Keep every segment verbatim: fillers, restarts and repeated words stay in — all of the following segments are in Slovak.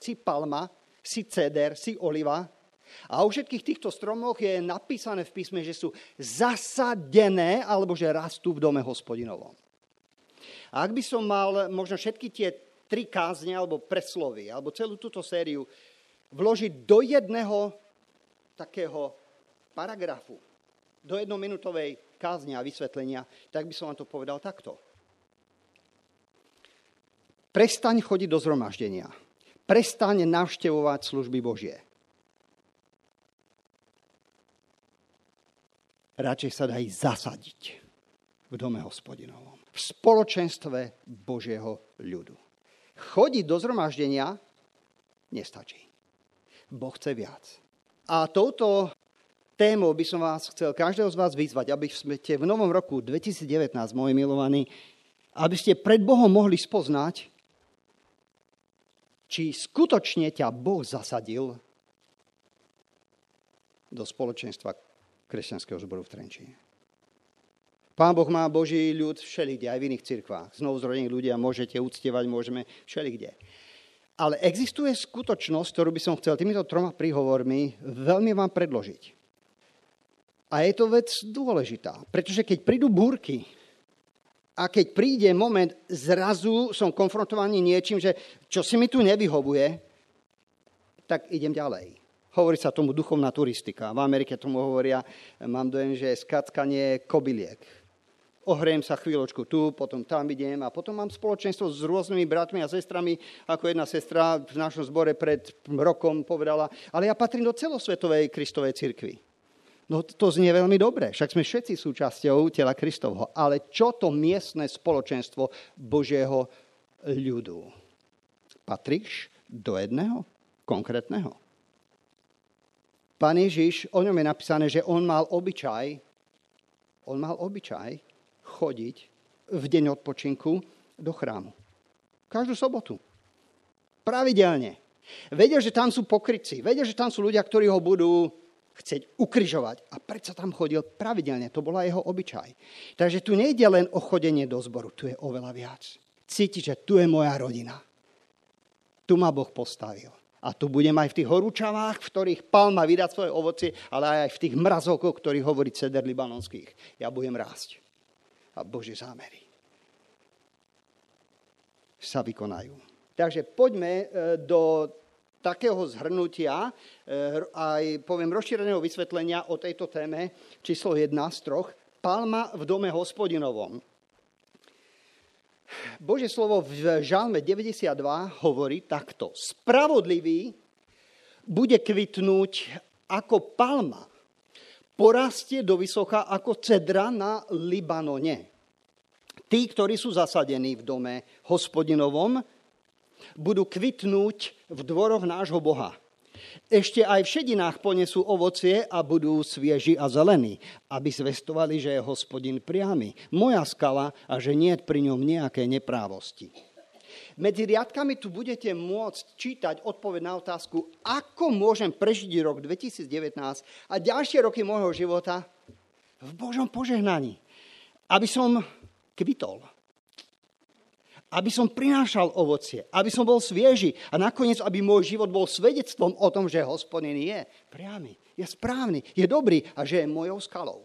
si palma, si ceder, si oliva. A o všetkých týchto stromoch je napísané v písme, že sú zasadené, alebo že rastú v dome Hospodinovom. A ak by som mal možno všetky tie tri kázne, alebo preslovy, alebo celú túto sériu vložiť do jedného takého paragrafu, do jednominútovej kázne a vysvetlenia, tak by som vám to povedal takto. Prestaň chodiť do zhromaždenia. Prestaň navštevovať služby Božie. Radšej sa daj zasadiť v dome Hospodinovom. V spoločenstve Božieho ľudu. Chodiť do zhromaždenia nestačí. Boh chce viac. A touto témou by som vás chcel, každého z vás vyzvať, aby ste v novom roku dvetisícdevätnásť, moji milovaní, aby ste pred Bohom mohli spoznať, či skutočne ťa Boh zasadil do spoločenstva kresťanského zboru v Trenčíne. Pán Boh má Boží ľud všelikde, aj v iných cirkvách. Znovu zrodení ľudia môžete uctievať, môžeme všelikde. Ale existuje skutočnosť, ktorú by som chcel týmito troma príhovormi veľmi vám predložiť. A je to vec dôležitá, pretože keď prídu búrky a keď príde moment, zrazu som konfrontovaný niečím, že čo si mi tu nevyhovuje, tak idem ďalej. Hovorí sa tomu duchovná turistika. V Amerike tomu hovoria, mám dojem, že skackanie kobyliek. Ohrejem sa chvíľočku tu, potom tam idem a potom mám spoločenstvo s rôznymi bratmi a sestrami, ako jedna sestra v našom zbore pred rokom povedala, ale ja patrím do celosvetovej Kristovej cirkvi. No to znie veľmi dobre, však sme všetci súčasťou tela Kristovho. Ale čo to miestne spoločenstvo Božieho ľudu? Patríš do jedného konkrétneho? Pán Ježiš, o ňom je napísané, že on mal obyčaj, on mal obyčaj chodiť v deň odpočinku do chrámu. Každú sobotu. Pravidelne. Vedel, že tam sú pokrytci. Vedel, že tam sú ľudia, ktorí ho budú chcieť ukrižovať. A predsa tam chodil pravidelne. To bola jeho obyčaj. Takže tu nejde len o chodenie do zboru. Tu je oveľa viac. Cíti, že tu je moja rodina. Tu ma Boh postavil. A tu budem aj v tých horúčavách, v ktorých palma vydať svoje ovocie, ale aj v tých mrazovkoch, ktorých hovorí ceder libanonských. Ja budem rásť. A Božie zámery sa vykonajú. Takže poďme do takého zhrnutia, aj poviem rozšíreného vysvetlenia o tejto téme, číslo jedna z troch, palma v dome Hospodinovom. Božie slovo v Žalme deväťdesiatdva hovorí takto. Spravodlivý bude kvitnúť ako palma. Porastie do vysoka ako cedra na Libanone. Tí, ktorí sú zasadení v dome Hospodinovom, budú kvitnúť v dvoroch nášho Boha. Ešte aj v šedinách ponesú ovocie a budú svieži a zelení, aby zvestovali, že je Hospodin priamy, moja skala a že nie je pri ňom nejaké neprávosti. Medzi riadkami tu budete môcť čítať odpoveď na otázku, ako môžem prežiť rok dvetisícdevätnásť a ďalšie roky môjho života v Božom požehnaní. Aby som kvitol. Aby som prinášal ovocie, aby som bol svieži a nakoniec, aby môj život bol svedectvom o tom, že Hospodin je priamy, je správny, je dobrý a že je mojou skalou.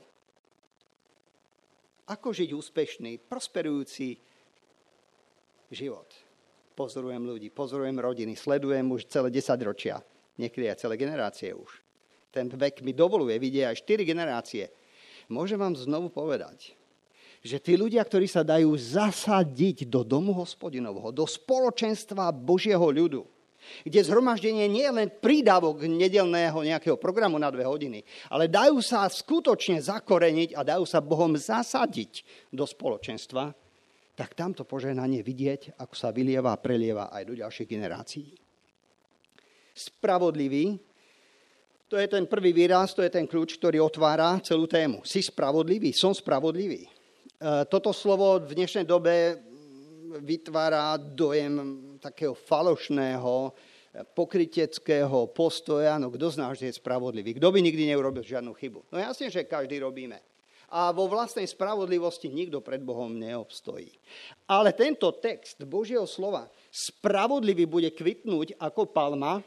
Ako žiť úspešný, prosperujúci život? Pozorujem ľudí, pozorujem rodiny, sledujem už celé desaťročia, niekedy aj celé generácie už. Ten vek mi dovoluje vidieť aj štyri generácie. Môžem vám znovu povedať, že tí ľudia, ktorí sa dajú zasadiť do domu Hospodinovho, do spoločenstva Božieho ľudu, kde zhromaždenie nie je len prídavok nedelného nejakého programu na dve hodiny, ale dajú sa skutočne zakoreniť a dajú sa Bohom zasadiť do spoločenstva, tak tamto požehnanie vidieť, ako sa vylieva a prelieva aj do ďalších generácií. Spravodlivý, to je ten prvý výraz, to je ten kľúč, ktorý otvára celú tému. Si spravodlivý, som spravodlivý. Toto slovo v dnešnej dobe vytvára dojem takého falošného, pokryteckého postoja. No kto z nás je spravodlivý? Kto by nikdy neurobil žiadnu chybu? No jasne, že každý robíme. a vo vlastnej spravodlivosti nikto pred Bohom neobstojí. Ale tento text Božieho slova, spravodlivý bude kvitnúť ako palma,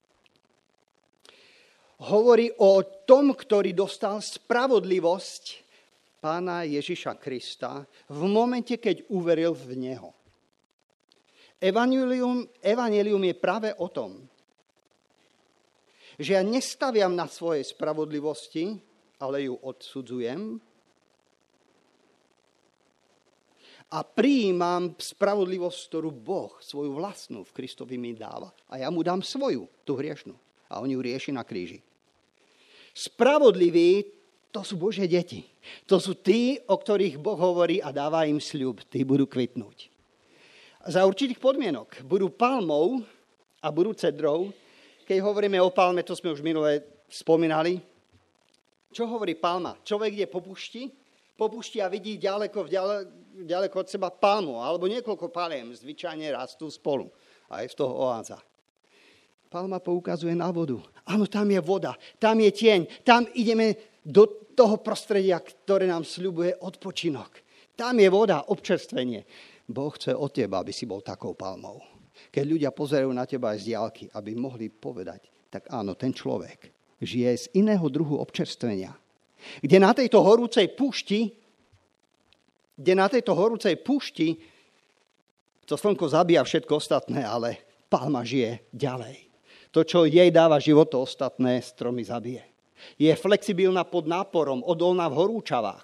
hovorí o tom, ktorý dostal spravodlivosť Pána Ježiša Krista v momente, keď uveril v Neho. Evangelium, evangelium je práve o tom, že ja nestaviam na svojej spravodlivosti, ale ju odsudzujem a prijímam spravodlivosť, ktorú Boh, svoju vlastnú v Kristovi mi dáva. A ja mu dám svoju, tú hriešnú. A on ju rieši na kríži. Spravodliví, to sú Božie deti. To sú tí, o ktorých Boh hovorí a dáva im sľub. Tí budú kvitnúť. Za určitých podmienok budú palmou a budú cedrou. Keď hovoríme o palme, to sme už minule spomínali. Čo hovorí palma? Človek ide po pušti, po pušti a vidí ďaleko, ďaleko od seba palmu, alebo niekoľko paliem, zvyčajne rastú spolu. A je z toho oáza. Palma poukazuje na vodu. Áno, tam je voda, tam je tieň, tam ideme do toho prostredia, ktoré nám sľubuje odpočinok. Tam je voda, občerstvenie. Boh chce od teba, aby si bol takou palmou. Keď ľudia pozerajú na teba aj z diaľky, aby mohli povedať, tak áno, ten človek žije z iného druhu občerstvenia. Kde na tejto horúcej púšti, kde na tejto horúcej púšti, to slnko zabíja všetko ostatné, ale palma žije ďalej. To, čo jej dáva život, to ostatné stromy zabije. Je flexibilná pod náporom, odolná v horúčavách.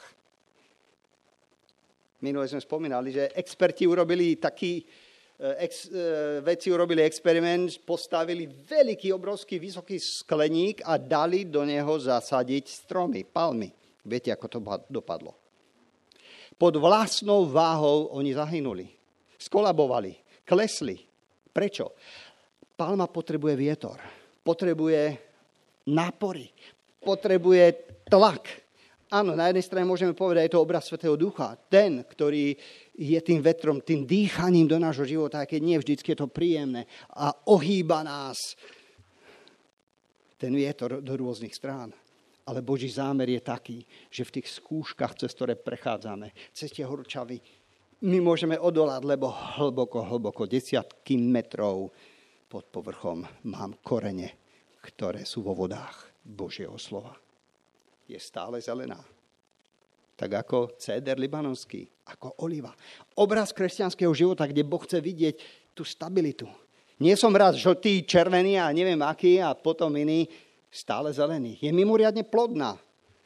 Minule sme spomínali, že experti urobili taký, ex, vedci urobili experiment, postavili veľký, obrovský, vysoký skleník a dali do neho zasadiť stromy, palmy. Viete, ako to dopadlo? Pod vlastnou váhou oni zahynuli, skolabovali, klesli. Prečo? Palma potrebuje vietor, potrebuje nápory, potrebuje tlak. Áno, na jednej strane môžeme povedať, je to obraz Svätého Ducha. Ten, ktorý je tým vetrom, tým dýchaním do nášho života, aj keď nie vždycky je to príjemné a ohýba nás ten vietor do rôznych strán. Ale Boží zámer je taký, že v tých skúškach, cez ktoré prechádzame, cez tie horúčavy, my môžeme odolať, lebo hlboko, hlboko, desiatky metrov pod povrchom mám korene, ktoré sú vo vodách Božieho slova. Je stále zelená. Tak ako céder libanonský, ako oliva. Obraz kresťanského života, kde Boh chce vidieť tú stabilitu. Nie som raz žltý, červený a neviem aký a potom iný, stále zelený. Je mimoriadne plodná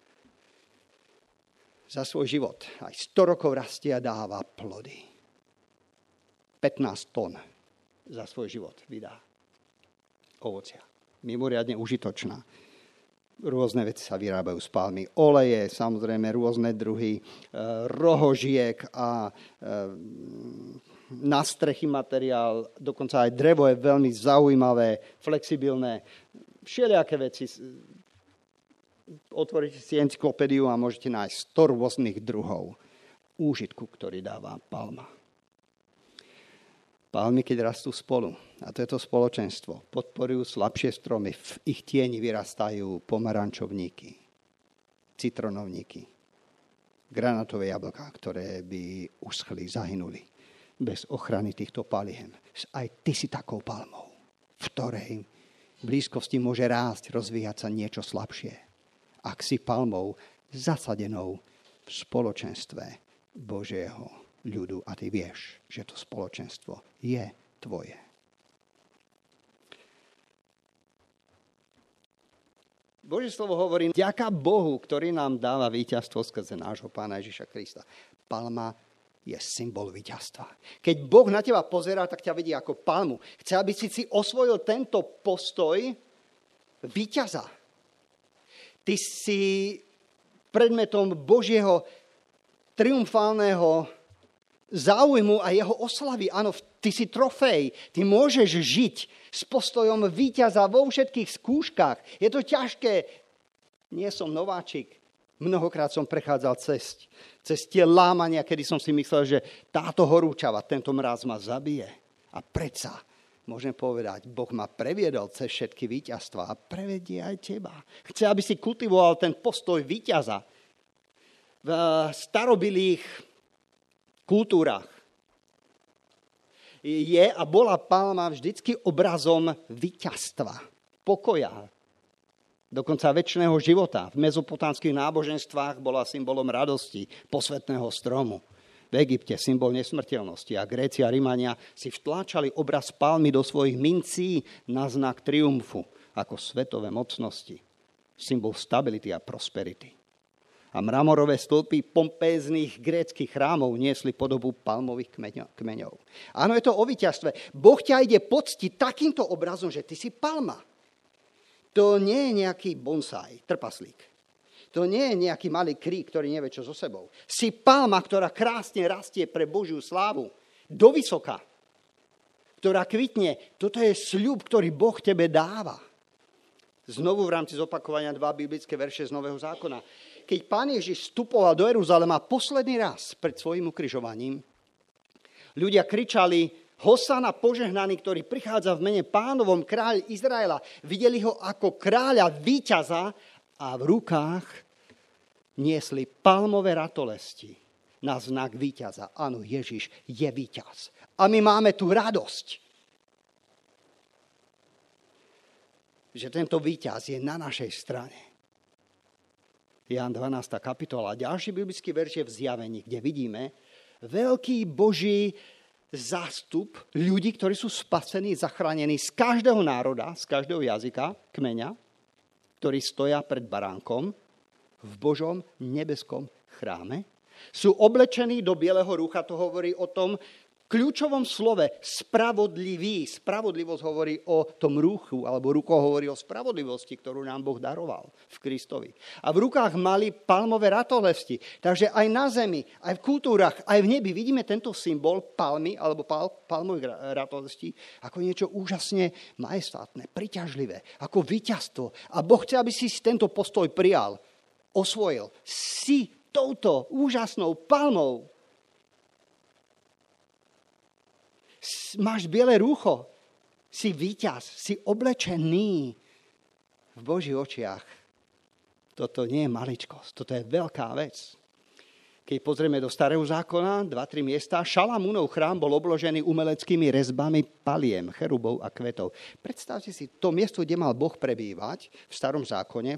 za svoj život. Aj sto rokov rastie a dáva plody. pätnásť tón za svoj život vydá ovocia. Mimoriadne užitočná. Rôzne veci sa vyrábajú z palmy. Oleje, samozrejme, rôzne druhy e, rohožiek a e, na strechy materiál, dokonca aj drevo je veľmi zaujímavé, flexibilné. Všelijaké veci. Otvoríte si encyklopédiu a môžete nájsť sto rôznych druhov úžitku, ktorý dáva palma. Palmy, keď rastú spolu, a to je to spoločenstvo, podporujú slabšie stromy, v ich tieni vyrastajú pomarančovníky, citronovníky, granátové jablká, ktoré by uschli, zahynuli bez ochrany týchto paliem. Aj ty si takou palmou, v ktorej v blízkosti môže rásť, rozvíjať sa niečo slabšie. Ak si palmou zasadenou v spoločenstve Božieho ľudu a ty vieš, že to spoločenstvo je tvoje. Božie slovo hovorí, vďaka Bohu, ktorý nám dáva víťazstvo skrze nášho Pána Ježiša Krista. Palma je symbol víťazstva. Keď Boh na teba pozerá, tak ťa vidí ako palmu. Chce, aby si si osvojil tento postoj víťaza. Ty si predmetom Božieho triumfálneho záujmu a jeho oslavy. Áno, ty si trofej. Ty môžeš žiť s postojom víťaza vo všetkých skúškach. Je to ťažké. Nie som nováčik. Mnohokrát som prechádzal cez, cez tie lámania, kedy som si myslel, že táto horúčava, tento mráz ma zabije. A predsa môžem povedať, Boh ma previedol cez všetky víťazstva a prevedie aj teba. Chce, aby si kultivoval ten postoj víťaza. v starobilých kultúrach je a bola palma vždycky obrazom víťazstva, pokoja, dokonca večného života. V mezopotámskych náboženstvách bola symbolom radosti, posvätného stromu. V Egypte symbol nesmrteľnosti a Gréci a Rimania si vtláčali obraz palmy do svojich mincí na znak triumfu ako svetové mocnosti, symbol stability a prosperity. A mramorové stĺpy pompéznych gréckych chrámov niesli podobu palmových kmeňov. Áno, je to o víťazstve. Boh ťa ide poctiť takýmto obrazom, že ty si palma. To nie je nejaký bonsai, trpaslík. To nie je nejaký malý krík, ktorý nevie, čo so sebou. Si palma, ktorá krásne rastie pre Božiu slávu. Do vysoka. Ktorá kvitne. Toto je sľub, ktorý Boh tebe dáva. Znovu v rámci zopakovania dva biblické verše z Nového zákona. Keď Pán Ježiš vstupoval do Jeruzalema posledný raz pred svojím ukrižovaním, ľudia kričali: Hosana požehnaný, ktorý prichádza v mene Pánovom, kráľ Izraela. Videli ho ako kráľa, víťaza a v rukách niesli palmové ratolesti na znak víťaza. Áno, Ježiš je víťaz. A my máme tu radosť, že tento víťaz je na našej strane. Ján dvanásta kapitola. Ďalší biblický verš je v Zjavení, kde vidíme veľký Boží zástup ľudí, ktorí sú spasení, zachránení z každého národa, z každého jazyka, kmeňa, ktorí stoja pred baránkom v Božom nebeskom chráme. Sú oblečení do bieleho rúcha, to hovorí o tom kľúčovom slove spravodlivý. Spravodlivosť hovorí o tom rúchu, alebo ruko hovorí o spravodlivosti, ktorú nám Boh daroval v Kristovi. A v rukách mali palmové ratolesti. Takže aj na zemi, aj v kultúrach, aj v nebi vidíme tento symbol palmy, alebo pal, palmových ratolestí, ako niečo úžasne majestátne, priťažlivé, ako víťazstvo. A Boh chce, aby si tento postoj prijal, osvojil. Si touto úžasnou palmou. Máš biele rúcho, si víťaz, si oblečený v Božích očiach. Toto nie je maličkosť, toto je veľká vec. Keď pozrieme do Starého zákona, dva, tri miesta, Šalamúnov chrám bol obložený umeleckými rezbami paliem, cherubov a kvetov. Predstavte si to miesto, kde mal Boh prebývať v Starom zákone,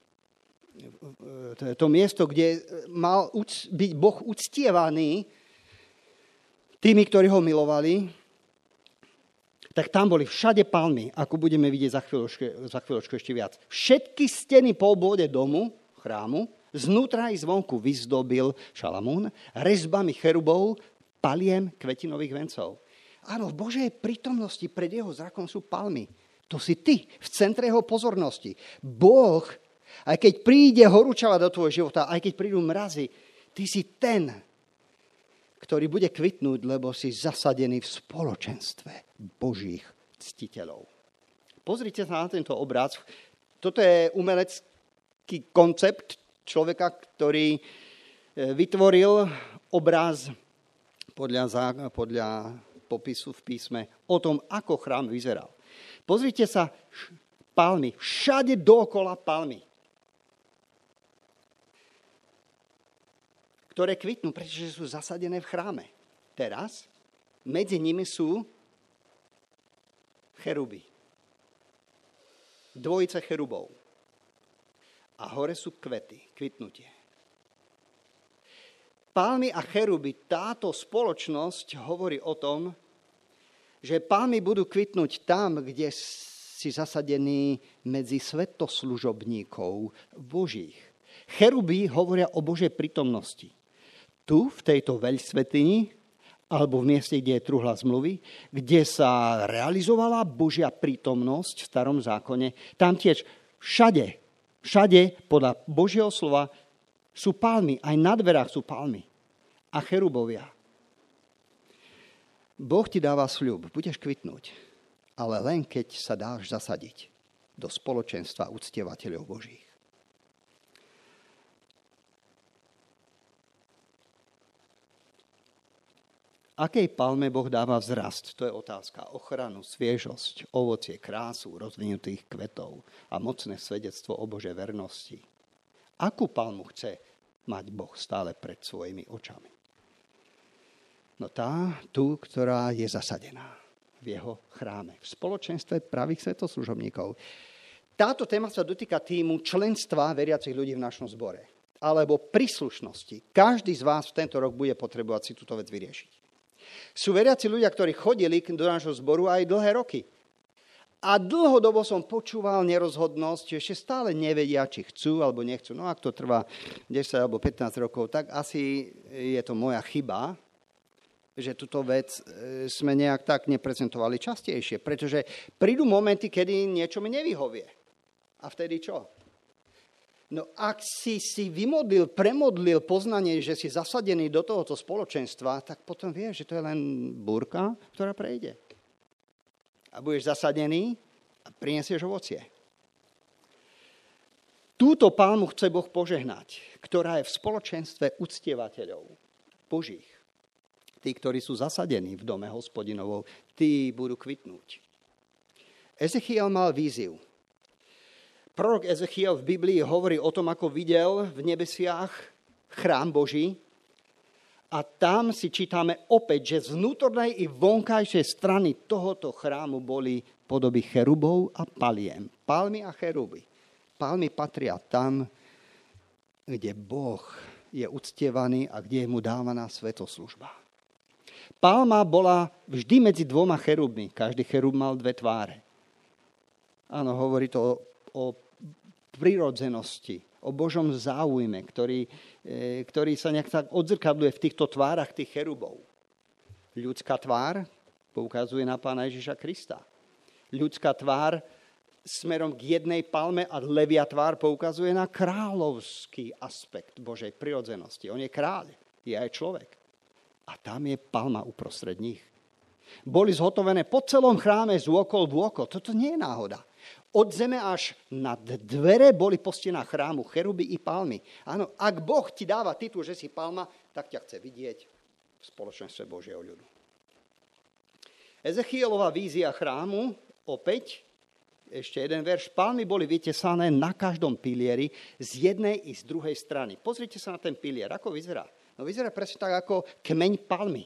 to miesto, kde mal byť Boh uctievaný tými, ktorí ho milovali, tak tam boli všade palmy, ako budeme vidieť za chvíľočku, za chvíľočku ešte viac. Všetky steny po obvode domu, chrámu, znútra i zvonku vyzdobil Šalamún rezbami cherubov, paliem kvetinových vencov. Áno, v Božej prítomnosti pred jeho zrakom sú palmy. To si ty, v centre jeho pozornosti. Boh, aj keď príde horúčava do tvojho života, aj keď prídu mrazy, ty si ten, ktorý bude kvitnúť, lebo si zasadený v spoločenstve Božích ctiteľov. Pozrite sa na tento obraz. Toto je umelecký koncept človeka, ktorý vytvoril obraz podľa, podľa popisu v písme o tom, ako chrám vyzeral. Pozrite sa, palmy, všade dookola palmy, ktoré kvitnú, pretože sú zasadené v chráme. Teraz medzi nimi sú cheruby. Dvojice cherubov. A hore sú kvety, kvitnutie. Palmy a cheruby, táto spoločnosť hovorí o tom, že palmy budú kvitnúť tam, kde si zasadený medzi svetoslužobníkov Božích. Cheruby hovoria o Božej prítomnosti. Tu, v tejto veľsvätyni, alebo v mieste, kde je truhla zmluvy, kde sa realizovala Božia prítomnosť v Starom zákone, tam tiež všade, všade podľa Božieho slova sú palmy, aj na dverách sú palmy a cherubovia. Boh ti dáva sľub, budeš kvitnúť, ale len keď sa dáš zasadiť do spoločenstva uctievateľov Božích. Akej palme Boh dáva vzrast? To je otázka. Ochranu, sviežosť, ovocie, krásu, rozvinutých kvetov a mocné svedectvo o Božej vernosti. Akú palmu chce mať Boh stále pred svojimi očami? No tá, tú, ktorá je zasadená v jeho chráme, v spoločenstve pravých svätoslužobníkov. Táto téma sa dotýka týmu členstva veriacich ľudí v našom zbore, alebo príslušnosti. Každý z vás v tento rok bude potrebovať si túto vec vyriešiť. Sú veriaci ľudia, ktorí chodili do nášho zboru aj dlhé roky. A dlhodobo som počúval nerozhodnosť, že ešte stále nevedia, či chcú alebo nechcú. No ak to trvá desať alebo pätnásť rokov, tak asi je to moja chyba, že túto vec sme nejak tak neprezentovali častejšie. Pretože prídu momenty, kedy niečo mi nevyhovie. A vtedy čo? No ak si si vymodlil, premodlil poznanie, že si zasadený do tohoto spoločenstva, tak potom vieš, že to je len búrka, ktorá prejde. A budeš zasadený a prinesieš ovocie. Túto palmu chce Boh požehnať, ktorá je v spoločenstve uctievateľov Božích. Tí, ktorí sú zasadení v dome Hospodinovou, tí budú kvitnúť. Ezechiel mal víziu. Prorok Ezechiel v Biblii hovorí o tom, ako videl v nebesiach chrám Boží. A tam si čítame opäť, že z vnútornej i vonkajšej strany tohoto chrámu boli podoby cherubov a paliem. Palmy a cheruby. Palmy patria tam, kde Boh je uctievaný a kde je mu dávaná svätoslužba. Palma bola vždy medzi dvoma cherubmi. Každý cherub mal dve tváre. Áno, hovorí to o, o prirodzenosti, o Božom záujme, ktorý, e, ktorý sa nejak tak odzrkadluje v týchto tvárach tých cherubov. Ľudská tvár poukazuje na Pána Ježiša Krista. Ľudská tvár smerom k jednej palme a levia tvár poukazuje na kráľovský aspekt Božej prirodzenosti. On je kráľ, je aj človek. A tam je palma uprostred nich. Boli zhotovené po celom chráme z okol v okol. Toto nie je náhoda. Od zeme až nad dvere boli po stenách chrámu cheruby i palmy. Áno, ak Boh ti dáva titul, že si palma, tak ťa chce vidieť v spoločenstve Božieho ľudu. Ezechielová vízia chrámu, opäť, ešte jeden verš. Palmy boli vytesané na každom pilieri z jednej i z druhej strany. Pozrite sa na ten pilier, ako vyzerá. No vyzerá presne tak ako kmeň palmy.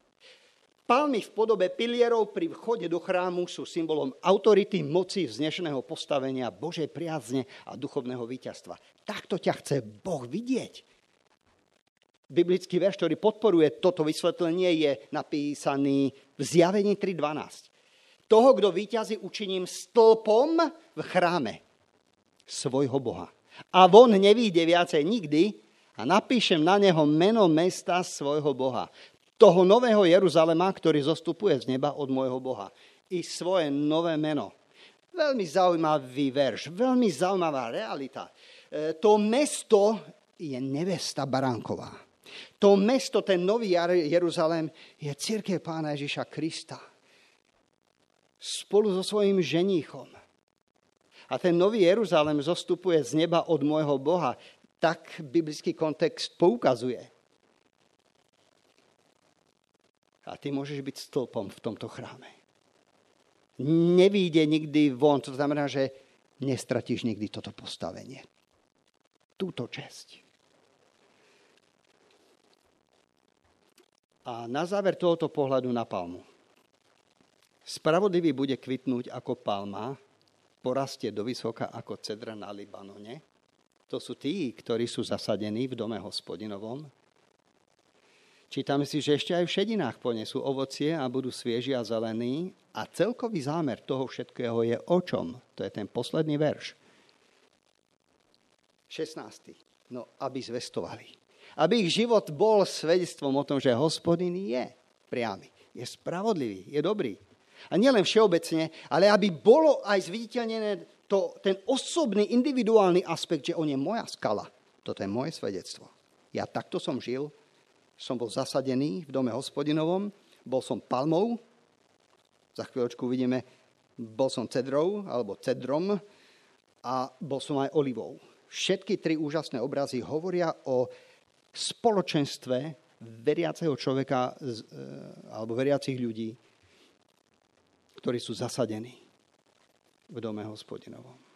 Palmy v podobe pilierov pri vchode do chrámu sú symbolom autority, moci, vznešeného postavenia, Božej priazne a duchovného víťazstva. Takto ťa chce Boh vidieť. Biblický verš, ktorý podporuje toto vysvetlenie, je napísaný v Zjavení tri dvanásť. Toho, kto víťazí, učiním stĺpom v chráme svojho Boha. A von nevíde viacej nikdy, a napíšem na neho meno mesta svojho Boha. Toho nového Jeruzalema, ktorý zostupuje z neba od môjho Boha. I svoje nové meno. Veľmi zaujímavý verš, veľmi zaujímavá realita. E, to mesto je nevesta baránková. To mesto, ten nový Jeruzalém, je cirkev Pána Ježiša Krista. Spolu so svojím ženíchom. A ten nový Jeruzalém zostupuje z neba od môjho Boha. Tak biblický kontext poukazuje. A ty môžeš byť stĺpom v tomto chráme. Nevíde nikdy von, to znamená, že nestratíš nikdy toto postavenie. Túto česť. A na záver tohoto pohľadu na palmu. Spravodlivý bude kvitnúť ako palma, porastie do vysoka ako cedra na Libanone. To sú tí, ktorí sú zasadení v dome Hospodinovom. Čítame si, že ešte aj v šedinách ponesú ovocie a budú svieži a zelení. A celkový zámer toho všetkého je o čom? To je ten posledný verš. šestnásty. No, aby zvestovali. Aby ich život bol svedectvom o tom, že Hospodin je priamy, je spravodlivý, je dobrý. A nielen všeobecne, ale aby bolo aj zviditeľnené to, ten osobný, individuálny aspekt, že on je moja skala. Toto je moje svedectvo. Ja takto som žil, som bol zasadený v dome Hospodinovom, bol som palmou, za chvíľočku vidíme, bol som cedrou alebo cedrom a bol som aj olivou. Všetky tri úžasné obrazy hovoria o spoločenstve veriaceho človeka alebo veriacich ľudí, ktorí sú zasadení v dome Hospodinovom.